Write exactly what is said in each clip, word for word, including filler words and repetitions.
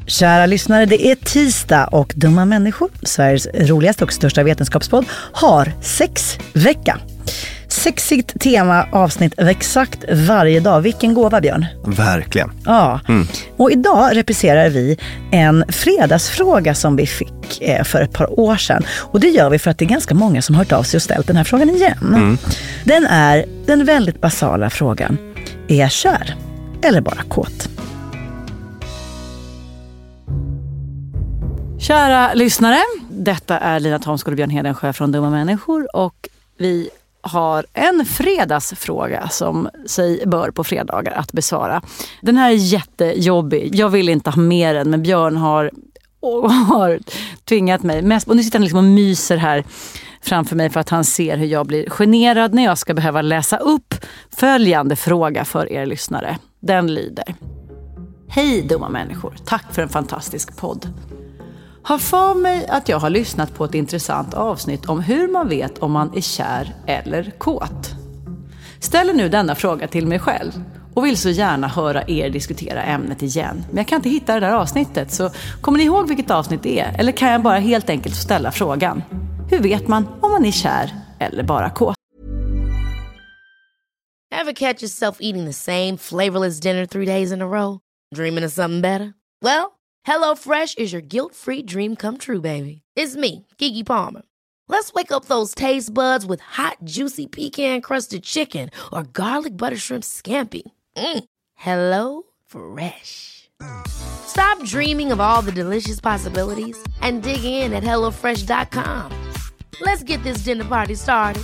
Kära lyssnare, det är tisdag och Dumma människor, Sveriges roligaste och största vetenskapspodd, har sexvecka. Sexigt tema, avsnitt exakt varje dag. Vilken gåva, Björn? Verkligen. Ja, mm. Och idag representerar vi en fredagsfråga som vi fick eh, för ett par år sedan. Och det gör vi för att det är ganska många som har hört av sig och ställt den här frågan igen. Mm. Den är den väldigt basala frågan: är jag kär eller bara kåt? Kära lyssnare, detta är Lina Thomsgård och Björn Hedensjö från Dumma människor, och vi har en fredagsfråga som sig bör på fredagar att besvara. Den här är jättejobbig. Jag vill inte ha mer än, men Björn har, har tvingat mig mest. Och nu sitter han liksom och myser här framför mig för att han ser hur jag blir generad när jag ska behöva läsa upp följande fråga för er lyssnare. Den lyder: Hej dumma människor, tack för en fantastisk podd. Har för mig att jag har lyssnat på ett intressant avsnitt om hur man vet om man är kär eller kåt. Ställer nu denna fråga till mig själv och vill så gärna höra er diskutera ämnet igen. Men jag kan inte hitta det där avsnittet, så kommer ni ihåg vilket avsnitt det är? Eller kan jag bara helt enkelt ställa frågan: hur vet man om man är kär eller bara kåt? Ever catch yourself eating the same flavorless dinner three days in a row? Dreaming of something better? Well, HelloFresh is your guilt-free dream come true, baby. It's me, Keke Palmer. Let's wake up those taste buds with hot, juicy pecan-crusted chicken or garlic butter shrimp scampi. Mm. Hello Fresh. Stop dreaming of all the delicious possibilities and dig in at hello fresh dot com. Let's get this dinner party started.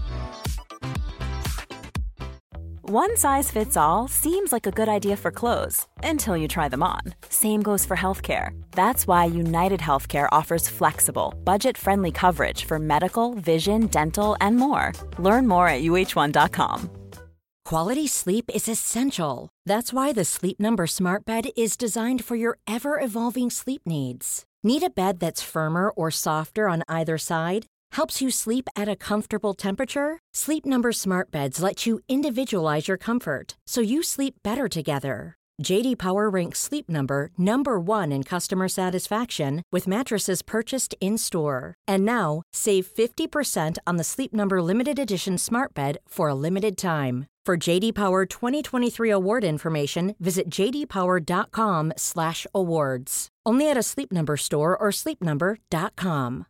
One size fits all seems like a good idea for clothes until you try them on. Same goes for healthcare. That's why United Healthcare offers flexible, budget-friendly coverage for medical, vision, dental, and more. Learn more at u h one dot com. Quality sleep is essential. That's why the Sleep Number Smart Bed is designed for your ever-evolving sleep needs. Need a bed that's firmer or softer on either side? Helps you sleep at a comfortable temperature? Sleep Number Smart Beds let you individualize your comfort, so you sleep better together. J D Power ranks Sleep Number number one in customer satisfaction with mattresses purchased in-store. And now, save fifty percent on the Sleep Number Limited Edition Smart Bed for a limited time. For J D Power twenty twenty-three award information, visit j d power dot com slash awards. Only at a Sleep Number store or sleep number dot com.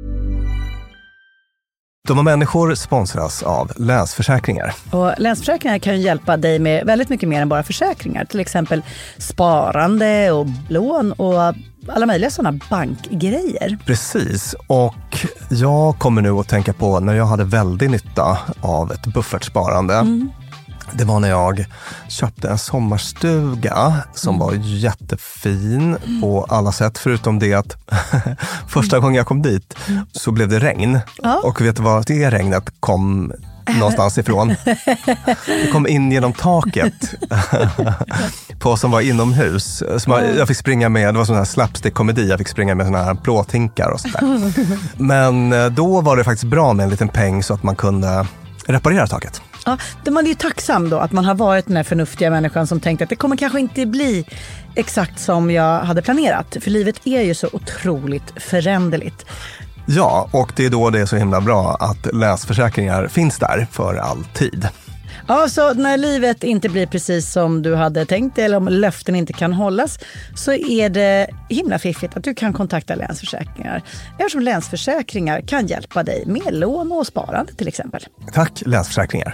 Dumma människor sponsras av Länsförsäkringar. Och Länsförsäkringar kan ju hjälpa dig med väldigt mycket mer än bara försäkringar. Till exempel sparande och lån och alla möjliga sådana bankgrejer. Precis, och jag kommer nu att tänka på när jag hade väldigt nytta av ett buffertsparande. Mm. Det var när jag köpte en sommarstuga som var jättefin på alla sätt, förutom det att första gången jag kom dit så blev det regn. Ja. Och vet du vad det regnet kom någonstans ifrån? Det kom in genom taket på som var inomhus. Som jag, jag fick springa med, det var sån här slapstick-komedi, jag fick springa med såna här plåthinkar och sådär. Men då var det faktiskt bra med en liten peng så att man kunde reparera taket. Ja, man är ju tacksam då att man har varit den här förnuftiga människan som tänkte att det kommer kanske inte bli exakt som jag hade planerat. För livet är ju så otroligt föränderligt. Ja, och det är då det är så himla bra att Länsförsäkringar finns där för alltid. Ja, så när livet inte blir precis som du hade tänkt eller om löften inte kan hållas, så är det himla fiffigt att du kan kontakta Länsförsäkringar. Eftersom Länsförsäkringar kan hjälpa dig med lån och sparande till exempel. Tack Länsförsäkringar.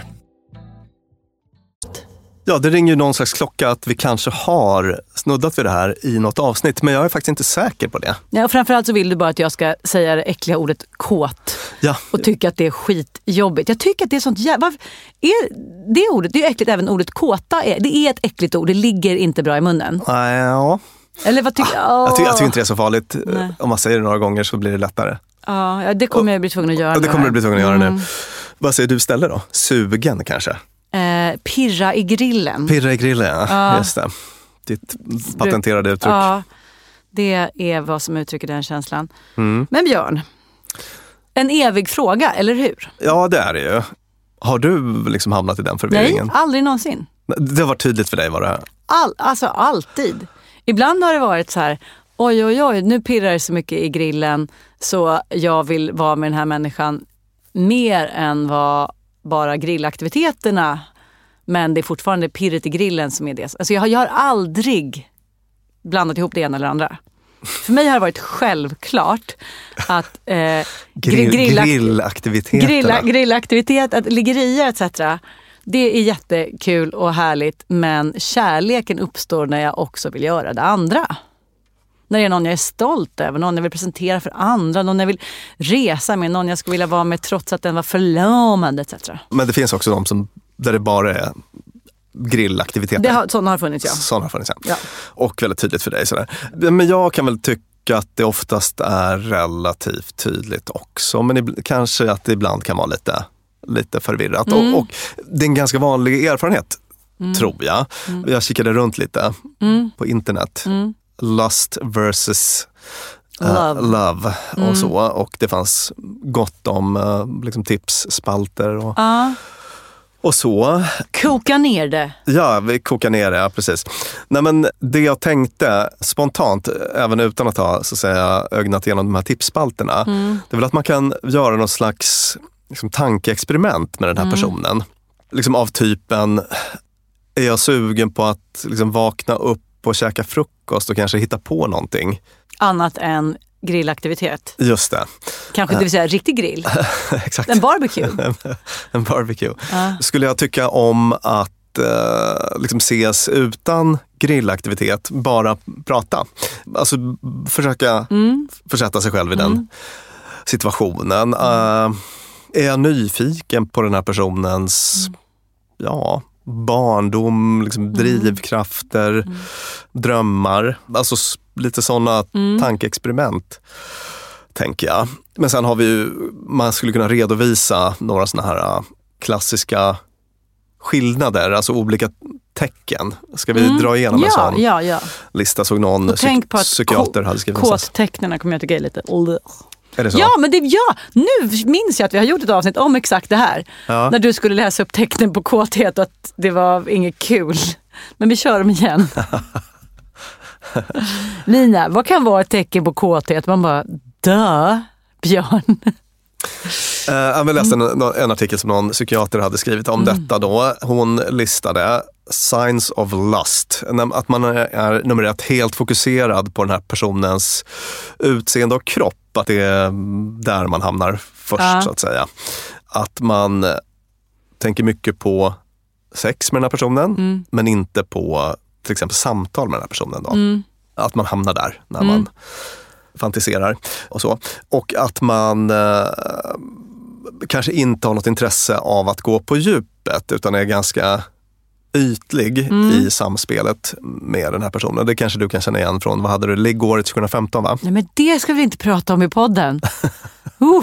Ja, det ringer ju någon slags klocka att vi kanske har snuddat vid det här i något avsnitt, men jag är faktiskt inte säker på det. Ja, och framförallt så vill du bara att jag ska säga det äckliga ordet kåt. Ja. Och tycka att det är skitjobbigt. Jag tycker att det är sånt jävla... Är det ordet, det är äckligt, även ordet kåta är, det är ett äckligt ord, det ligger inte bra i munnen. Ja. Eller vad tycker ah, jag? Tycker, jag tycker inte det är så farligt. Nej. Om man säger det några gånger så blir det lättare. Ja, det kommer och, jag bli tvungen att göra. Ja, det kommer du bli tvungen att göra mm. nu. Vad säger du istället då? Sugen kanske? Eh, pirra i grillen. Pirra i grillen, ja. ja. Just det. Ditt patenterade uttryck. Ja, det är vad som uttrycker den känslan. Mm. Men Björn, en evig fråga, eller hur? Ja, det är det ju. Har du liksom hamnat i den förvirringen? Nej, aldrig någonsin. Det var tydligt för dig, var det? All, alltså alltid. ibland har det varit så här, oj oj oj, nu pirrar det så mycket i grillen så jag vill vara med den här människan mer än vad bara grillaktiviteterna, men det är fortfarande pirret i grillen som är det. Alltså jag har, jag har aldrig blandat ihop det ena eller andra. För mig har det varit självklart att eh, Grill, grilla, grillaktiviteterna. Grilla, grillaktivitet, att liggerier et cetera. Det är jättekul och härligt, men kärleken uppstår när jag också vill göra det andra. När det är någon jag är stolt över, någon jag vill presentera för andra, någon jag vill resa med, någon jag skulle vilja vara med trots att den var förlamande et cetera. Men det finns också de som, där det bara är grillaktiviteter. Det har, sådana har funnits, ja. Sådana har funnits, ja. ja. Och väldigt tydligt för dig. Sådär. Men jag kan väl tycka att det oftast är relativt tydligt också. Men ib- kanske att det ibland kan vara lite, lite förvirrat. Mm. Och, och det är en ganska vanlig erfarenhet, mm. tror jag. Mm. Jag kikade runt lite mm. på internet. Mm. Lust versus uh, love, love mm. och så. Och det fanns gott om uh, liksom tips, spalter och... Uh. Och så. Koka ner det. Ja, vi kokar ner det, ja, precis. Nej, men det jag tänkte spontant, även utan att ha så att säga, ögnat igenom de här tipsspalterna, mm. det är väl att man kan göra någon slags liksom, tankeexperiment med den här mm. personen. Liksom av typen, är jag sugen på att liksom, vakna upp och käka frukost och kanske hitta på någonting? Annat än grillaktivitet. Just det. Kanske det vill säga riktig grill. Exakt. En barbecue. en barbecue. Uh. Skulle jag tycka om att uh, liksom ses utan grillaktivitet, bara prata. Alltså försöka mm. försätta sig själv i mm. den situationen. Uh, är jag nyfiken på den här personens mm. ja, barndom, liksom, drivkrafter, mm. drömmar. Alltså lite sådana mm. tankeexperiment, tänker jag. Men sen har vi ju, man skulle kunna redovisa några såna här klassiska skillnader, alltså olika tecken. Ska vi mm. dra igenom ja, en sån ja, ja. lista? Såg någon psyk- på att psykiater hade skrivit. Kåttecknen kommer jag tycka är lite... Är det så? Ja, men det, ja, nu minns jag att vi har gjort ett avsnitt om exakt det här. Ja. När du skulle läsa upp tecknen på kåthet och att det var inget kul. Men vi kör dem igen. Nina, vad kan vara ett tecken på kåthet? Man bara, dö, Björn. Uh, jag läste en, en artikel som någon psykiater hade skrivit om mm. detta då. Hon listade signs of lust. Att man är nummer ett helt fokuserad på den här personens utseende och kropp. Att det är där man hamnar först, ja. Så att säga. Att man tänker mycket på sex med den här personen, mm. men inte på till exempel samtal med den här personen då. Mm. Att man hamnar där när mm. man fantiserar och så. Och att man eh, kanske inte har något intresse av att gå på djupet, utan är ganska ytlig mm. i samspelet med den här personen. Det kanske du kan känna igen från, vad hade du, liggåret tjugohundrafemton, va? Nej, men det ska vi inte prata om i podden. uh.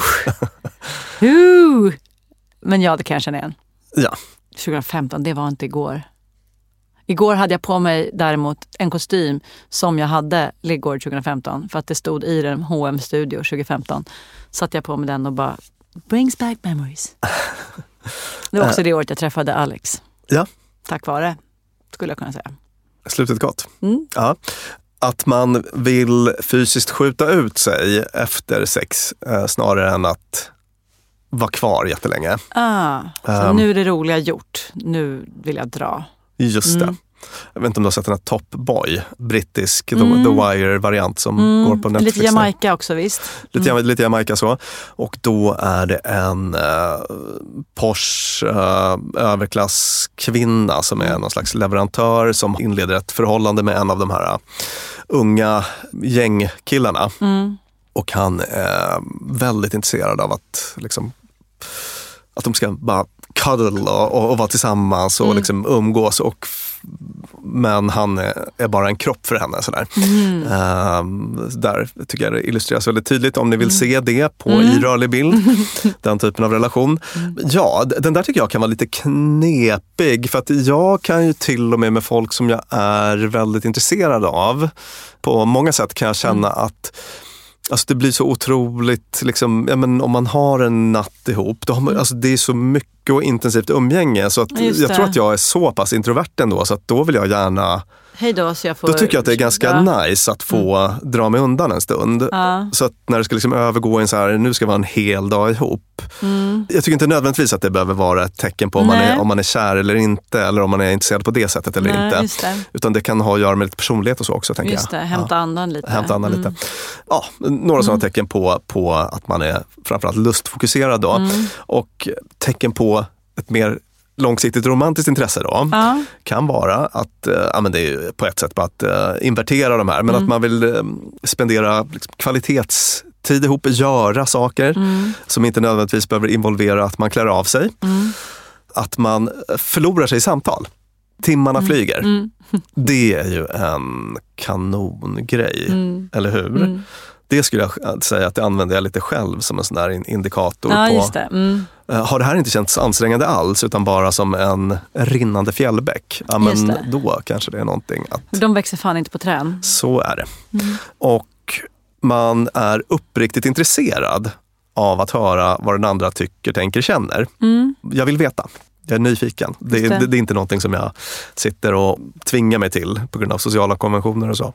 Uh. Men ja, det kan jag känna igen. Ja. tjugohundrafemton, det var inte igår. Igår hade jag på mig däremot en kostym som jag hade liggår tjugohundrafemton. För att det stod i den H och M Studio tjugohundrafemton. Satt jag på mig den och bara, brings back memories. Det var också det året jag träffade Alex. Ja. Tack vare, skulle jag kunna säga. Slutet gott. Mm. Ja. Att man vill fysiskt skjuta ut sig efter sex eh, snarare än att vara kvar jättelänge. Ah, så um, nu är det roliga gjort. Nu vill jag dra. Just det. Mm. Jag vet inte om du har sett den här Top Boy, brittisk, mm. The, The Wire-variant som mm. går på Netflix. Lite Jamaica också, visst. Lite, mm. lite Jamaica så. Och då är det en uh, Porsche uh, överklasskvinna som är någon slags leverantör som inleder ett förhållande med en av de här uh, unga gängkillarna. Mm. Och han är väldigt intresserad av att liksom, att de ska bara cuddle och, och, och vara tillsammans och mm. liksom umgås, och men han är, är bara en kropp för henne sådär. Mm. Um, där tycker jag det illustreras väldigt tydligt om ni vill mm. se det på mm. i rörlig bild, den typen av relation. Mm. Ja, den där tycker jag kan vara lite knepig, för att jag kan ju till och med med folk som jag är väldigt intresserad av, på många sätt kan jag känna mm. att alltså det blir så otroligt, liksom, ja, men om man har en natt ihop, då har man, alltså det är så mycket och intensivt umgänge, så att jag tror att jag är så pass introvert ändå, så att då vill jag gärna hej då så jag får... Då tycker jag att det är ganska ja. nice att få mm. dra mig undan en stund. Ja. Så att när det ska liksom övergå en så här, nu ska vara en hel dag ihop. Mm. Jag tycker inte nödvändigtvis att det behöver vara ett tecken på om man, är, om man är kär eller inte, eller om man är intresserad på det sättet eller Nej, inte. Just det. Utan det kan ha att göra med lite personlighet och så också, tänker just jag. det, hämta ja. andan lite. Hämta andan mm. lite. Ja, några sådana mm. tecken på, på att man är framförallt lustfokuserad då. Mm. Och tecken på ett mer långsiktigt romantiskt intresse då ja. kan vara att, ja men det är på ett sätt bara att uh, invertera de här, men mm. att man vill uh, spendera liksom, kvalitetstid ihop, göra saker mm. som inte nödvändigtvis behöver involvera att man klär av sig. Mm. Att man förlorar sig i samtal. Timmarna mm. flyger. Mm. Det är ju en kanongrej, mm. eller hur? Mm. Det skulle jag säga att det använder jag lite själv som en sån där indikator ja, på. Just det. Mm. Har det här inte känts ansträngande alls utan bara som en rinnande fjällbäck? Ja, men då kanske det är någonting att... De växer fan inte på trän. Så är det. Mm. Och man är uppriktigt intresserad av att höra vad den andra tycker, tänker, känner. Mm. Jag vill veta. Jag är nyfiken. Det, det. Det, det är inte någonting som jag sitter och tvingar mig till på grund av sociala konventioner och så.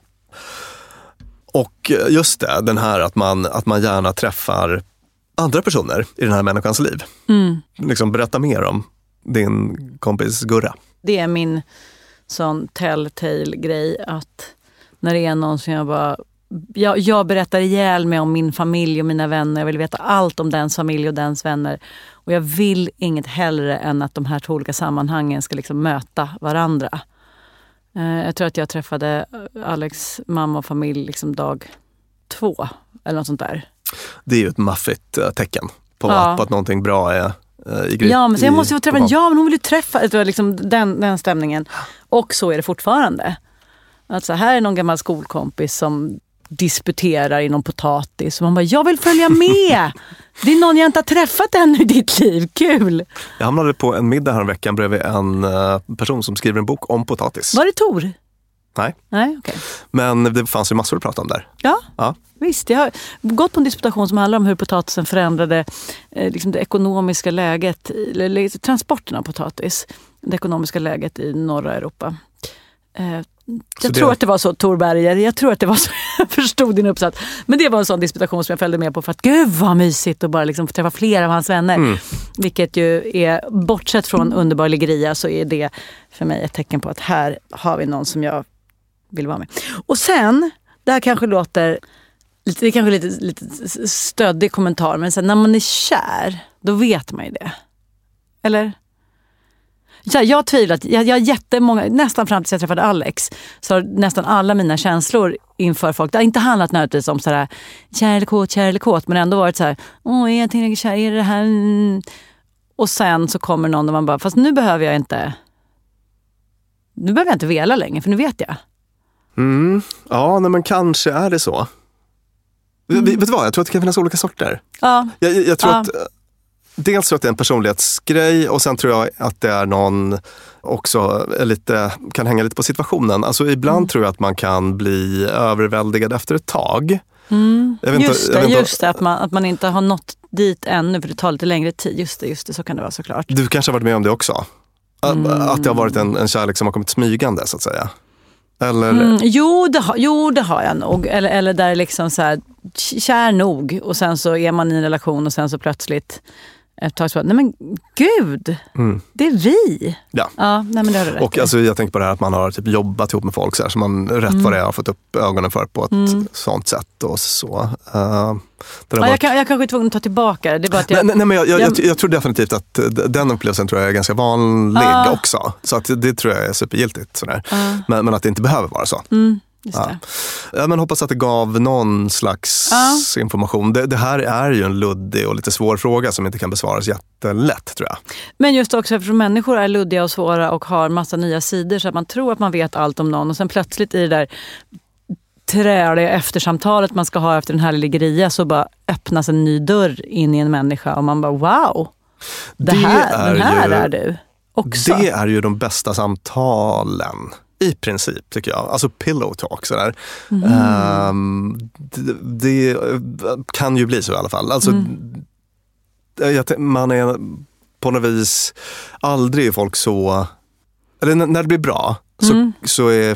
Och just det, den här att man, att man gärna träffar andra personer i den här människans liv. Mm. Liksom berätta mer om din kompis Gurra. Det är min sån telltale-grej att när det är någon som jag bara... Jag, jag berättar ihjäl mig om min familj och mina vänner. Jag vill veta allt om dens familj och dens vänner. Och jag vill inget hellre än att de här två olika sammanhangen ska liksom möta varandra. Jag tror att jag träffade Alex mamma och familj liksom dag två eller något sånt där. Det är ju ett maffigt tecken på, ja. att, på att någonting bra är i grej. Ja, men så jag måste ju träffa en, ja men hon vill ju träffa, det var liksom den, den stämningen. Och så är det fortfarande. Att så här är någon gammal skolkompis som disputerar inom potatis. Och man bara, jag vill följa med! Det är någon jag inte har träffat ännu i ditt liv. Kul! Jag hamnade på en middag här en veckan bredvid en person som skriver en bok om potatis. Var det Tor? Nej. Nej, okej. Okay. Men det fanns ju massor att prata om där. Ja, ja. Visst. Jag har gått på en disputation som handlar om hur potatisen förändrade eh, liksom det ekonomiska läget, eller transporten av potatis. Det ekonomiska läget i norra Europa. Eh, Jag tror det... att det var så, Tor Berger. Jag tror att det var så, jag förstod din uppsats. Men det var en sån disputation som jag följde med på för att gud vad mysigt att bara liksom få träffa flera av hans vänner. Mm. Vilket ju är, bortsett från underbar liggeria, så är det för mig ett tecken på att här har vi någon som jag vill vara med. Och sen, det här kanske låter, lite, det är kanske lite, lite stöddig kommentar, men sen när man är kär, då vet man ju det. Eller? Ja, jag tvivlat, jag, jag har jättemånga, nästan fram tills jag träffade Alex, så har nästan alla mina känslor inför folk, det har inte handlat nödvändigtvis om sådär kär eller kåt, kär eller kåt, men ändå varit så här, åh, är jag tillräckligt kär, är det här? Mm. Och sen så kommer någon och man bara, fast nu behöver jag inte, nu behöver jag inte vela längre, för nu vet jag. Mm. Ja, nej, men kanske är det så. Mm. Vet du vad, jag tror att det kan finnas olika sorter. Ja. Jag, jag, jag tror ja. att dels tror jag att det är en personlighetsgrej, och sen tror jag att det är någon också lite, kan hänga lite på situationen. Alltså ibland mm. tror jag att man kan bli överväldigad efter ett tag. Mm. Jag vet just inte, det, jag just det att, man, att man inte har nått dit ännu, för det tar lite längre tid. Just det, just det, så kan det vara såklart. Du kanske har varit med om det också? Mm. Att det har varit en, en kärlek som har kommit smygande, så att säga. Eller... Mm, jo, det har, jo, det har jag nog. Eller, eller där liksom så här, kär nog, och sen så är man i en relation och sen så plötsligt ett tag så, nej men gud, mm. det är vi. Ja, ja nej, men det har du rätt. Och alltså, jag tänker på det här att man har typ jobbat ihop med folk så här, som man rätt mm. vad det är har fått upp ögonen för på ett mm. sånt sätt och så. Uh, ja, varit... jag, kan, jag kanske är tvungen att ta tillbaka det. Det är bara att jag, nej, nej, men jag, jag, jag... jag, jag tror definitivt att den upplevelsen tror jag är ganska vanlig ah. också. Så att det tror jag är supergiltigt. Sådär. Ah. Men, men att det inte behöver vara så. Mm. Just ja. Ja, men hoppas att det gav någon slags ja. information. Det, det här är ju en luddig och lite svår fråga som inte kan besvaras jättelätt, tror jag. Men just också eftersom människor är luddiga och svåra och har massa nya sidor, så att man tror att man vet allt om någon, och sen plötsligt i det där träliga eftersamtalet man ska ha efter den här liggeria, så bara öppnas en ny dörr in i en människa och man bara wow, det, det här, är den här ju, är du också. Det är ju de bästa samtalen. I princip, tycker jag. Alltså pillow talk sådär. Mm. Um, det, det kan ju bli så i alla fall. Alltså, mm. jag, man är på något vis aldrig folk så... Eller när det blir bra så, mm. så är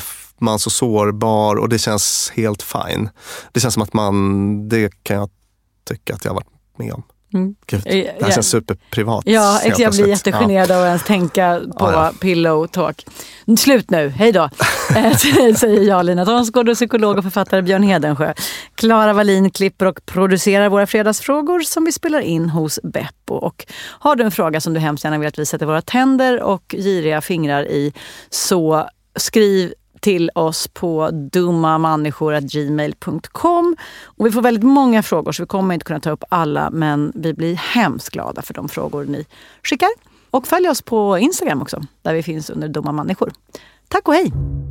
man så sårbar och det känns helt fine. Det känns som att man, det kan jag tycka att jag har varit med om. Mm. Gud, det här känns superprivat. Ja, jag blir jättegenerad ja. av att ens tänka på ja, ja. pillow talk. Slut nu, hej då. Säger jag, Lina Thomsgård, och psykolog och författare Björn Hedensjö. Klara Wallin klipper och producerar våra fredagsfrågor som vi spelar in hos Beppo. Och har du en fråga som du hemskt gärna vill att vi sätter våra tänder och giriga fingrar i, så skriv till oss på dummamänniskor at gmail punkt com. Och vi får väldigt många frågor så vi kommer inte kunna ta upp alla, men vi blir hemskt glada för de frågor ni skickar. Och följ oss på Instagram också, där vi finns under Dumma Människor. Tack och hej!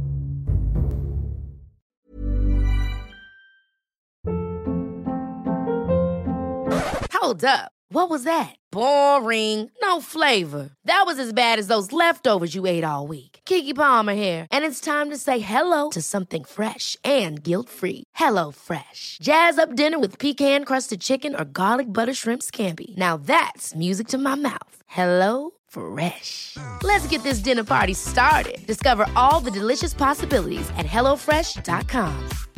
Hold up. What was that? Boring. No flavor. That was as bad as those leftovers you ate all week. Keke Palmer here, and it's time to say hello to something fresh and guilt-free. Hello Fresh. Jazz up dinner with pecan-crusted chicken or garlic butter shrimp scampi. Now that's music to my mouth. Hello Fresh. Let's get this dinner party started. Discover all the delicious possibilities at hello fresh dot com.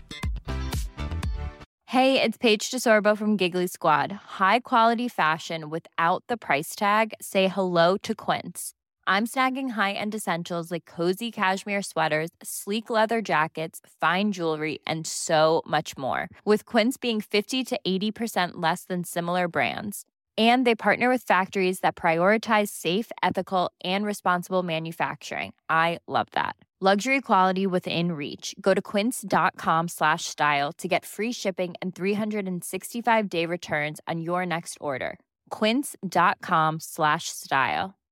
Hey, it's Paige DeSorbo from Giggly Squad. High quality fashion without the price tag. Say hello to Quince. I'm snagging high-end essentials like cozy cashmere sweaters, sleek leather jackets, fine jewelry, and so much more. With Quince being fifty to eighty percent less than similar brands. And they partner with factories that prioritize safe, ethical, and responsible manufacturing. I love that. Luxury quality within reach. Go to quince.com slash style to get free shipping and three sixty-five day returns on your next order. Quince.com slash style.